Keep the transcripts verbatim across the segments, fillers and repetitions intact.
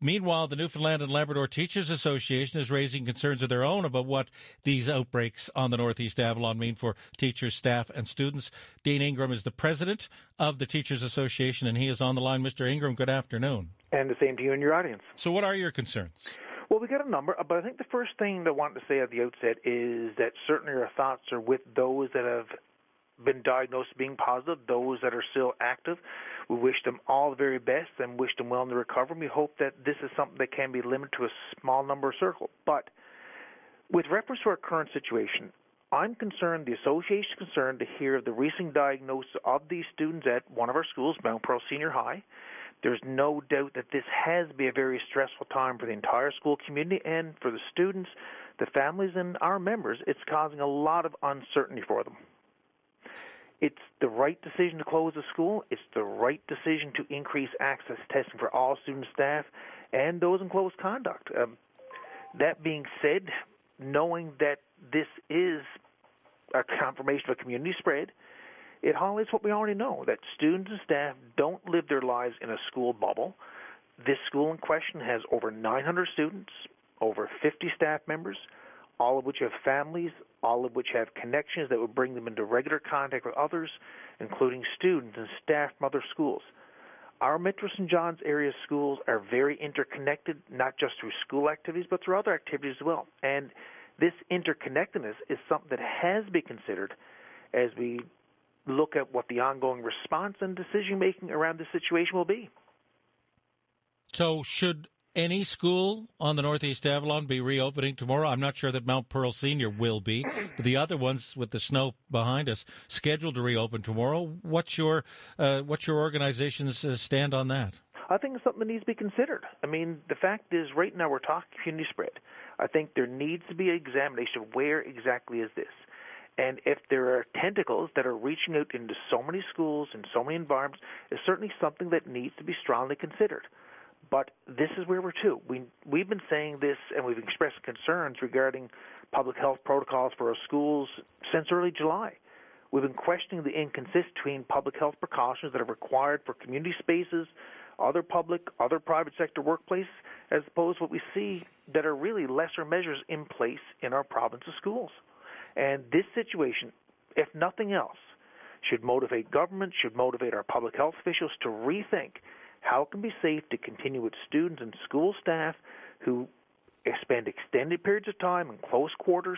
Meanwhile, the Newfoundland and Labrador Teachers Association is raising concerns of their own about what these outbreaks on the Northeast Avalon mean for teachers, staff, and students. Dean Ingram is the president of the Teachers Association, and he is on the line. Mister Ingram, good afternoon. And the same to you and your audience. So what are your concerns? Well, we got a number, but I think the first thing that I want to say at the outset is that certainly our thoughts are with those that have been diagnosed as being positive, those that are still active. We wish them all the very best and wish them well in the recovery. We hope that this is something that can be limited to a small number of circles. But with reference to our current situation, I'm concerned, the association is concerned to hear of the recent diagnosis of these students at one of our schools, Mount Pearl Senior High. There's no doubt that this has been a very stressful time for the entire school community and for the students, the families, and our members. It's causing a lot of uncertainty for them. It's the right decision to close the school. It's the right decision to increase access testing for all student staff and those in close conduct. Um, that being said, knowing that this is a confirmation of a community spread, it highlights what we already know, that students and staff don't live their lives in a school bubble. This school in question has over nine hundred students, over fifty staff members, all of which have families, all of which have connections that would bring them into regular contact with others, including students and staff from other schools. Our Metro Saint John's area schools are very interconnected, not just through school activities, but through other activities as well. And this interconnectedness is something that has been considered as we look at what the ongoing response and decision-making around this situation will be. So should any school on the Northeast Avalon be reopening tomorrow? I'm not sure that Mount Pearl Senior will be, but the other ones with the snow behind us scheduled to reopen tomorrow. What's your uh, what's your organization's uh, stand on that? I think it's something that needs to be considered. I mean, the fact is right now we're talking community spread. I think there needs to be an examination of where exactly is this. And if there are tentacles that are reaching out into so many schools and so many environments, it's certainly something that needs to be strongly considered. But this is where we're to. We, we've been saying this and we've expressed concerns regarding public health protocols for our schools since early July. We've been questioning the inconsistency between public health precautions that are required for community spaces, other public, other private sector workplaces, as opposed to what we see that are really lesser measures in place in our province of schools. And this situation, if nothing else, should motivate government, should motivate our public health officials to rethink how it can be safe to continue with students and school staff who spend extended periods of time in close quarters,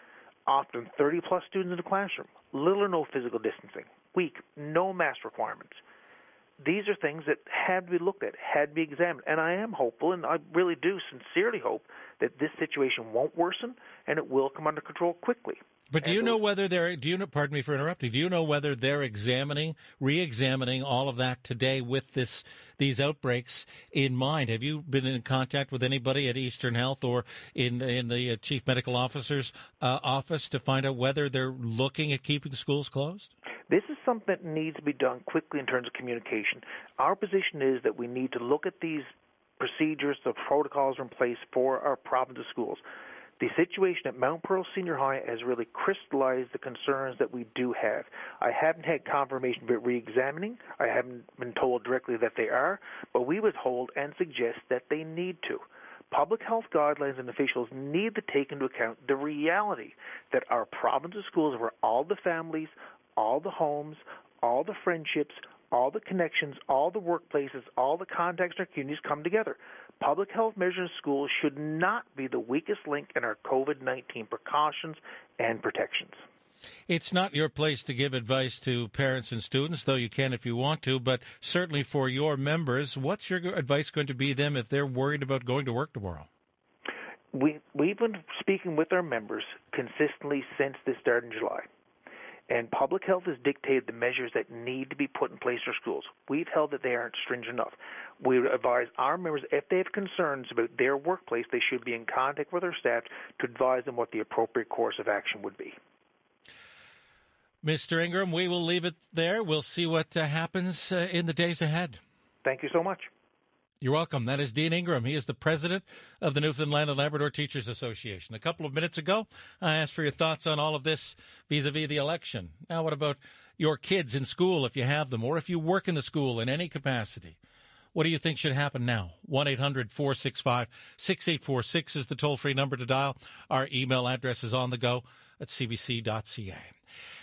often thirty-plus students in the classroom, little or no physical distancing, weak, no mask requirements. These are things that had to be looked at, had to be examined. And I am hopeful, and I really do sincerely hope, that this situation won't worsen and it will come under control quickly. But do you know whether they're, do you know, pardon me for interrupting, do you know whether they're examining, re-examining all of that today with this, these outbreaks in mind? Have you been in contact with anybody at Eastern Health or in, in the Chief Medical Officer's uh, office to find out whether they're looking at keeping schools closed? This is something that needs to be done quickly in terms of communication. Our position is that we need to look at these procedures, the protocols are in place for our province of schools. The situation at Mount Pearl Senior High has really crystallized the concerns that we do have. I haven't had confirmation about re-examining. I haven't been told directly that they are, but we would hold and suggest that they need to. Public health guidelines and officials need to take into account the reality that our province of schools, where all the families, all the homes, all the friendships, all the connections, all the workplaces, all the contacts in our communities come together. Public health measures in schools should not be the weakest link in our COVID nineteen precautions and protections. It's not your place to give advice to parents and students, though you can if you want to, but certainly for your members, what's your advice going to be them if they're worried about going to work tomorrow? We, we've been speaking with our members consistently since this started in July. And public health has dictated the measures that need to be put in place for schools. We've held that they aren't stringent enough. We advise our members, if they have concerns about their workplace, they should be in contact with their staff to advise them what the appropriate course of action would be. Mister Ingram, we will leave it there. We'll see what uh, happens uh, in the days ahead. Thank you so much. You're welcome. That is Dean Ingram. He is the president of the Newfoundland and Labrador Teachers Association. A couple of minutes ago, I asked for your thoughts on all of this vis-a-vis the election. Now, what about your kids in school, if you have them, or if you work in the school in any capacity? What do you think should happen now? one eight hundred four six five six eight four six is the toll-free number to dial. Our email address is on the go at c b c dot c a.